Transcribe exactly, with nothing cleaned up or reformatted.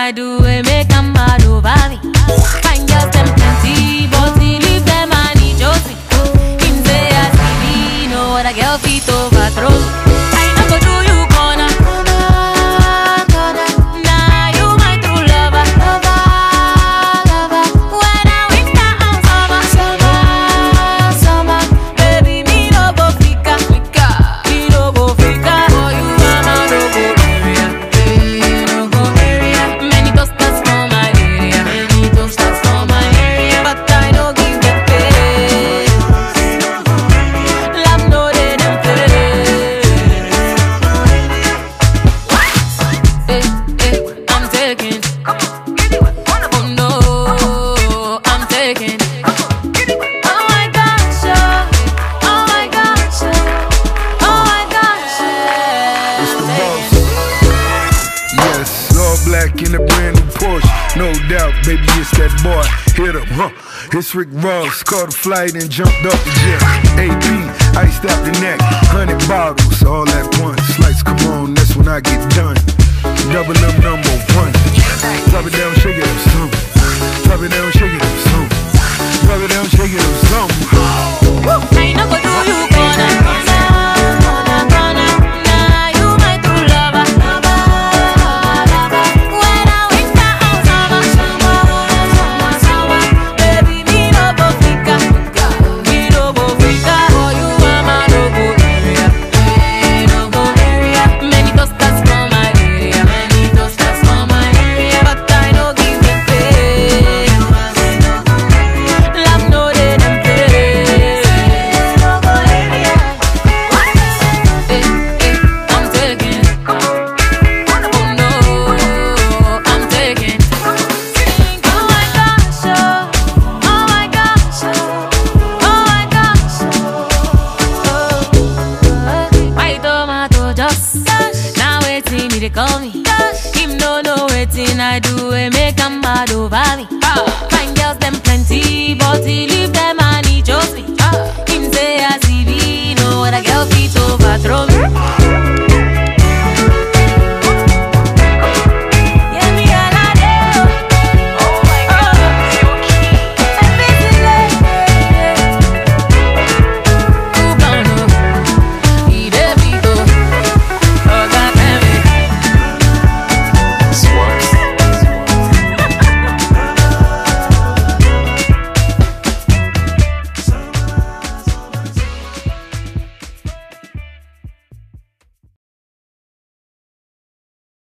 I do, it make them mad over me. Find girls them plenty, but he leave them and he chose me. Him say I see me, know what a girl feet overthrow. I not go do you corner. Nah, you my true lover. When I winter and summer, summer, summer, baby me no go fika, fika, me no go fika. For you I'm a no go area, eh, no go area. Many toasters for my area, many toasters for my area, but I no give them face. Love no they them face. Eh, eh, I'm taking. Oh no, I'm taking. Oh my gosh, oh, oh my gosh, oh, oh my gosh, It's the yeah. boss. Yes, all black in a brand new Porsche. No doubt, baby, it's that boy. Hit him, huh? It's Rick Ross. Caught a flight and jumped up the jet. A P, iced out the neck. Hundred bottles, all at once. Lights come on, that's when I get done. Double up number one. Drop it down, shake it up some. Drop it down, shake it up some. Drop it down, shake it up some. I no go do you corner, corner, corner. Nah, you my true lover. When I winter and summer, summer, summer, baby me no go fika, me no go fika. For you I'm a no go area, eh, no go area. Many toasters for my area, many toasters for my area, but I no give them face. Love no they them face. No go area. Eh, eh, I'm taking. Oh no, I'm taking. Oh my gosh, oh, oh my gosh, oh, oh my gosh, oh. My tomato just now waiting me they call me. Him no know waiting I do, it make him mad over me. Find girls them plenty, but he leave them and he chose me. Him say I see me, know what a girl feet